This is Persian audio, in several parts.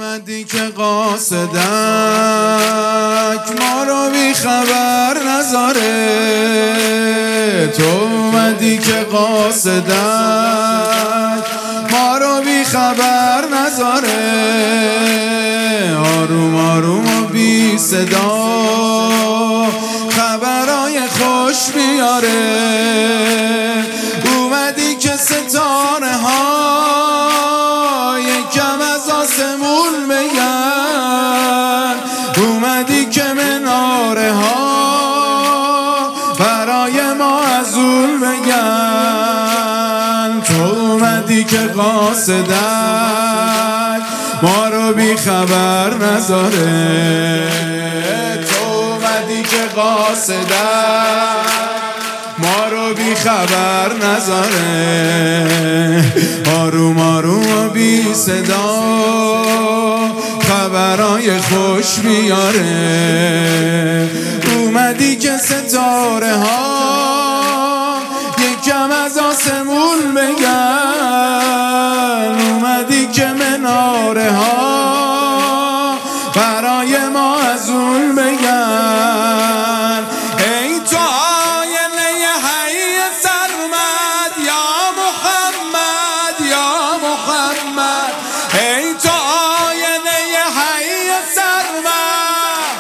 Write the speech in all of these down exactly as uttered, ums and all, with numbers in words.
اومدی که قاصدک ما رو بی خبر نذاره، تو اومدی که قاصدک ما رو بی خبر نذاره، آروم آروم و بی صدا خبرای خوش میاره. اومدی که ستاره ها یکم از آسمون بگن، اومدی که مناره ها برای ما ازول بگن، تو اومدی که قاصدک ما رو بی خبر نذاره، تو اومدی که قاصدک ما رو بی خبر نذاره، آروم آروم و بی صدا خبرای خوش میاره. اومدی که ستاره ها یکم از آسمون بگن، اومدی که مناره ها برای ما ازون بگن. ای تو آینه حی سرمد یا محمد یا محمد، ای تو آینه حی سرمد،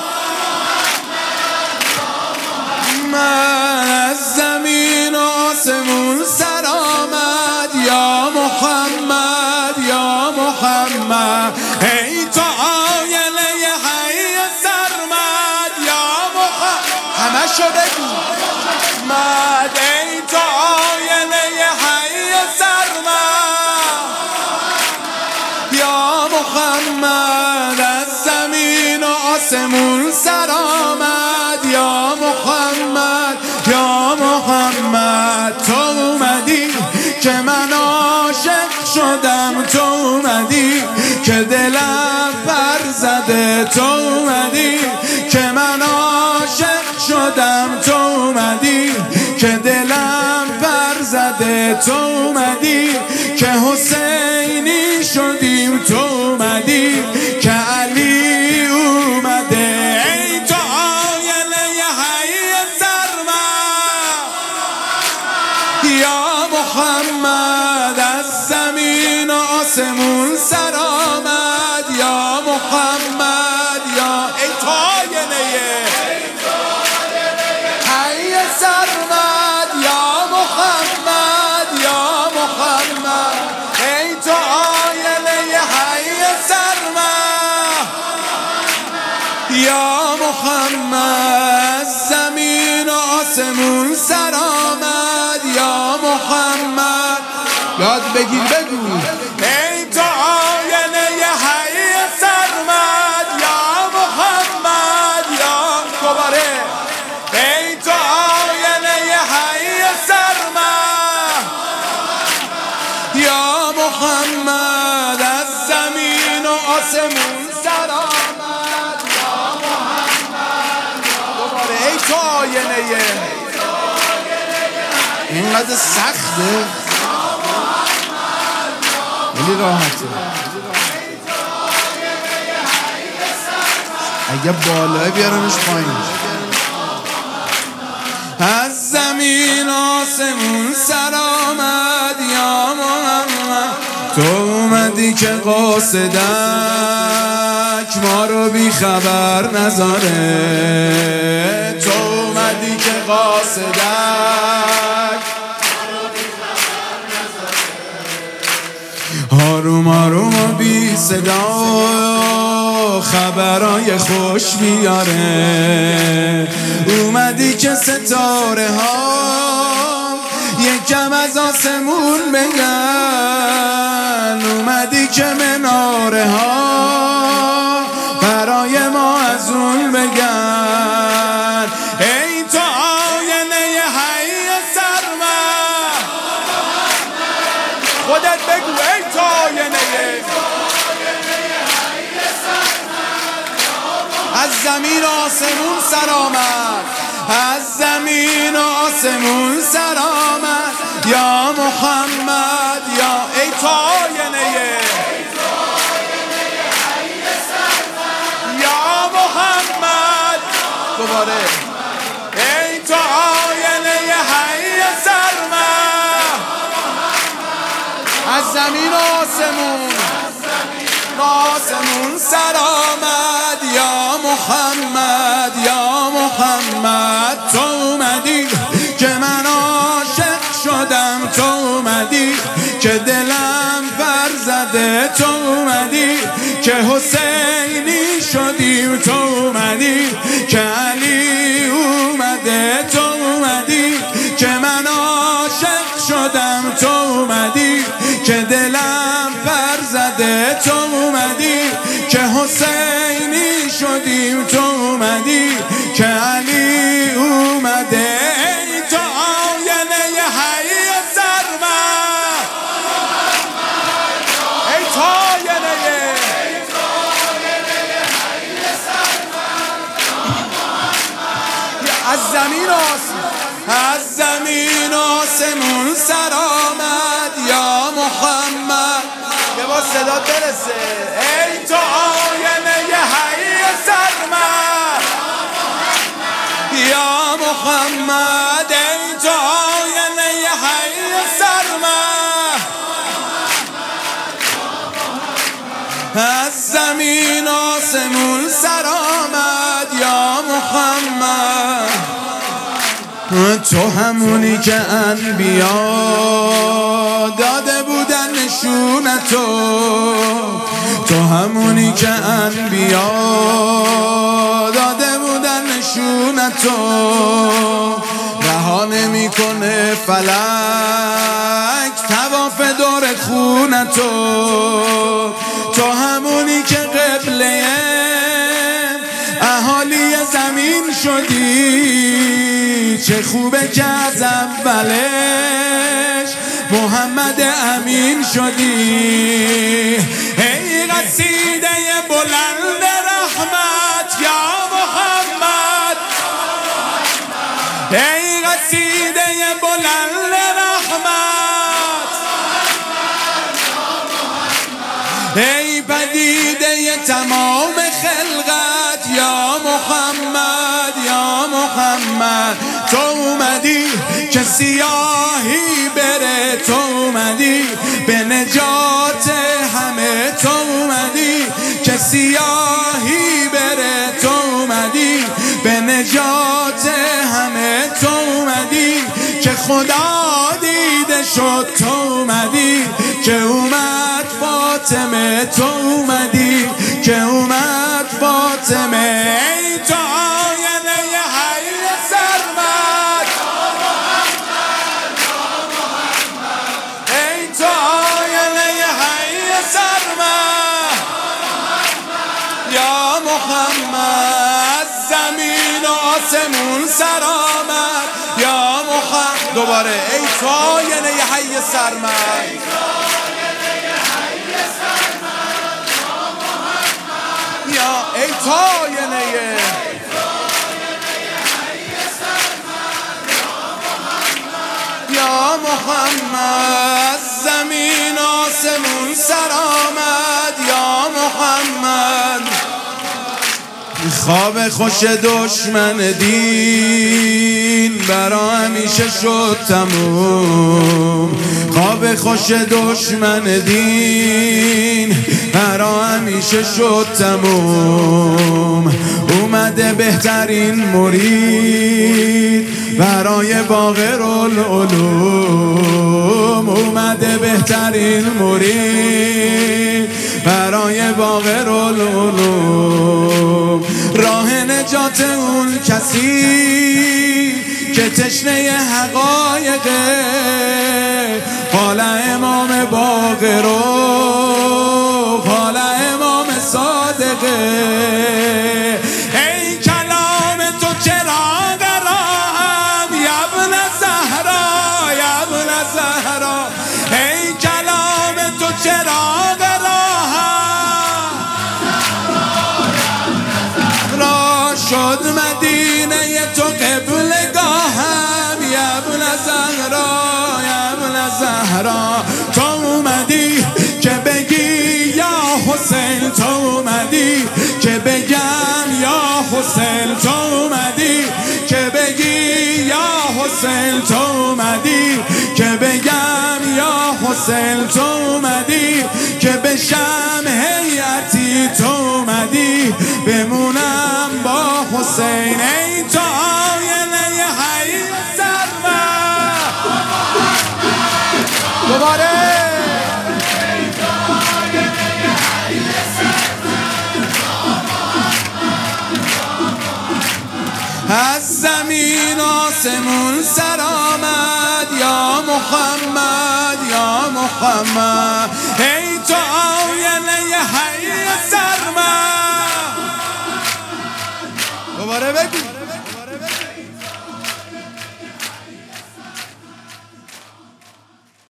من از زمین و آسمون سر آمد یا محمد یا محمد، ای تو آینه حی سرمد یا محمد، همه شده مد، ای تو آینه حی سرمد یا محمد، از زمین و آسمون سر آمد یا محمد یا محمد، تو اومدی که من عاشق شدم، تو اومدی که دلم پر زده، تو اومدی که من عاشق شدم، تو اومدی که دلم پر زده، تو اومدی که حسینی شدیم، تو اومدی که علی اومده، ای تو آینه حی سرمد یا محمد، از زمین و آسمون سر آمد یا محمد یا ای تو آینه حی سرمد یا محمد یا محمد، ای تو آینه حی سرمد یا محمد، زمین و آسمون سر آمد یا محمد. یاد بگیر بگو ای تو آینه حی سرمد یا محمد یا دوباره، ای تو آینه حی سرمد یا محمد، از زمین و آسمون سر آمد یا محمد، دوباره ای تو آینه. اینقدر سخته خیلی راحته، اگه بالای بیارمش پایین. از زمین آسمون سر آمد یا محمد، تو اومدی که قاصدک ما رو بی خبر نذاره، تو اومدی که قاصدک آروم آروم و بی صدا خبرای خوش میاره. اومدی که ستاره ها یکم از آسمون بگن، اومدی که مناره ها برای ما ازون بگن، ای تو آینه حی سرمد، خودت بگو ای تو آینه از زمین آسمون سر آمد، از زمین آسمون سر آمد یا محمد یا ای تو آینه دوباره. ای تو آینه حی سرمد، از زمین و آسمون آسمون سر آمد. یا محمد یا محمد تو اومدی که من عاشق شدم، تو اومدی که دلم بر زده، تو اومدی که حسینی شدیم، تو اومدی که علی اومده، تو اومدی که من عاشق شدم، تو اومدی که دلم بر زده، تو اومدی که حسینی شدیم، تو اومدی که علی اومده. ای تو آینه حی سرمد، ای تو آینه از زمین از زمین آسمون سر آمد. یا محمد یه با صدا برسه. ای تو آینه حی سرمد یا محمد، ای تو آینه حی سرمد، از زمین آسمون سر آمد. یا محمد تو همونی که انبیا داده بودن نشونتو، تو somuni که انبیا داده بودن نشونتو رها نمیکنه فلک طواف دور خونتو تو همونی که قبله اهالی زمین شدی چه خوبه که از اولش محمد امین شدی ای قصیده بلند رحمت یا محمد ای قصیده بلند رحمت ای پدیده تمام خلقت یا محمد یا محمد تو اومدی که سیاهی بره تو اومدی به نجات همه تو اومدی که سیاهی بره تو اومدی به نجات همه تو اومدی که خدا دیده شد تو اومدی که اومد فاطمه تو اومدی که اومد فاطمه ای تو آینه حی سرمد ای تو آینه حی سرمد یا محمد زمین و آسمون سر آمد یا محمد دوباره ای تو آینه حی سرمد ای تو آینه یا محمد زمین آسمون سر آمد یا محمد خواب خوش دشمن دین برا همیشه شد تموم خواب خوش دشمن دین برا همیشه شد تموم اومده بهترین مرید برای باقر العلوم اومده بهترین مرید برای باقر العلوم راه نجات اون کسی که تشنه حقایقه قال امام باقر و قال امام صادقه ای کلام تو چراغ راهم یبن زهرا یبن زهرا ای کلام تو چراغ راهم را شد مدینه تو قبلگاهم یبن زهرا یبن زهرا تو اومدی که بگی یا حسین تو اومدی که بگم یا حسین تو اومدی حسین تو اومدی که بگم یا حسین تو اومدی که بشم هیئتی تو اومدی بمونم با حسین ای تو آینه حی سرمد دوباره از زمین آسمون سر آمد یا محمد یا محمد ای تو آینه حی سرمد دوباره بگو